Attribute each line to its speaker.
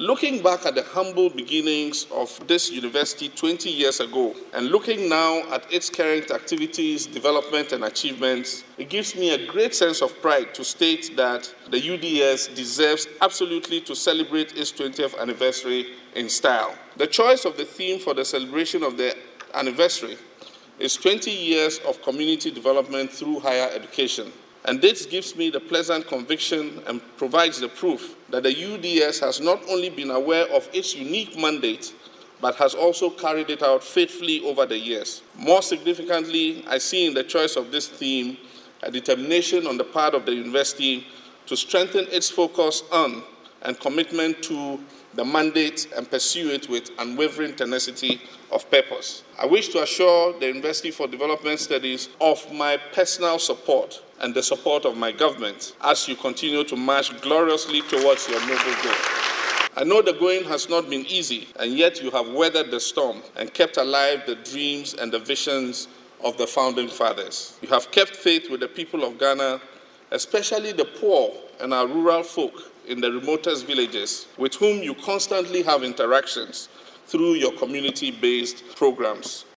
Speaker 1: Looking back at the humble beginnings of this university 20 years ago and looking now at its current activities, development, and achievements, it gives me a great sense of pride to state that the UDS deserves absolutely to celebrate its 20th anniversary in style. The choice of the theme for the celebration of the anniversary is 20 years of community development through higher education. And this gives me the pleasant conviction and provides the proof that the UDS has not only been aware of its unique mandate, but has also carried it out faithfully over the years. More significantly, I see in the choice of this theme a determination on the part of the university to strengthen its focus on and commitment to the mandate and pursue it with unwavering tenacity of purpose. I wish to assure the University for Development Studies of my personal support and the support of my government as you continue to march gloriously towards your noble goal. I know the going has not been easy, and yet you have weathered the storm and kept alive the dreams and the visions of the founding fathers. You have kept faith with the people of Ghana, especially the poor and our rural folk in the remotest villages, with whom you constantly have interactions through your community-based programs.